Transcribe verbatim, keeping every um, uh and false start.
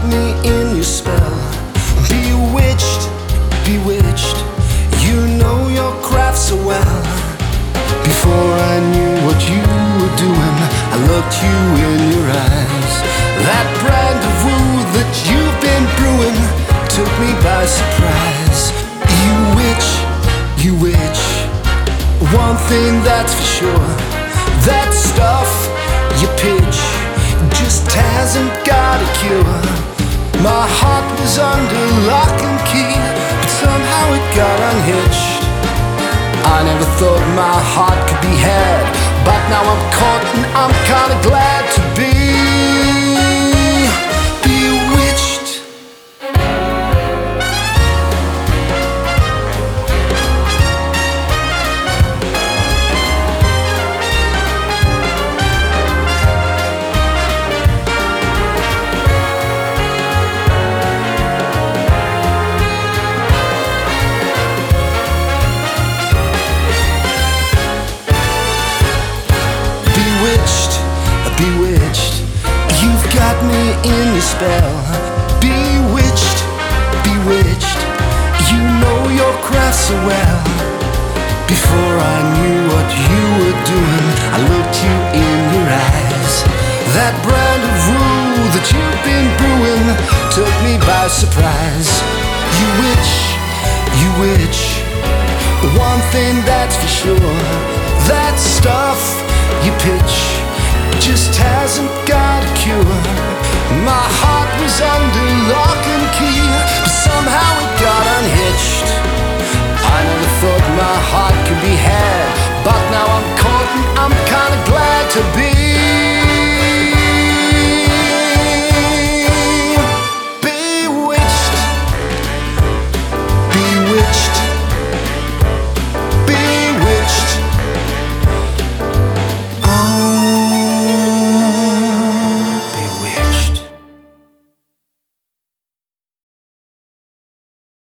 me in your spell. Bewitched, bewitched, you know your craft so well. Before I knew what you were doing, I looked you in your eyes. That brand of woo that you've been brewing took me by surprise. You witch, you witch, one thing that's for sure, that stuff you pitch just hasn't got a cure. My heart was under lock and key, but somehow it got unhitched. I never thought my heart could be had, but now I'm caught and I'm kinda glad to be bewitched. Bewitched, you've got me in your spell. Bewitched, bewitched, you know your craft so well. Before I knew what you were doing, I looked you in your eyes. That brand of woo that you've been brewing took me by surprise. You witch, you witch, one thing that's for sure, that stuff you pitch just hasn't got a cure. My heart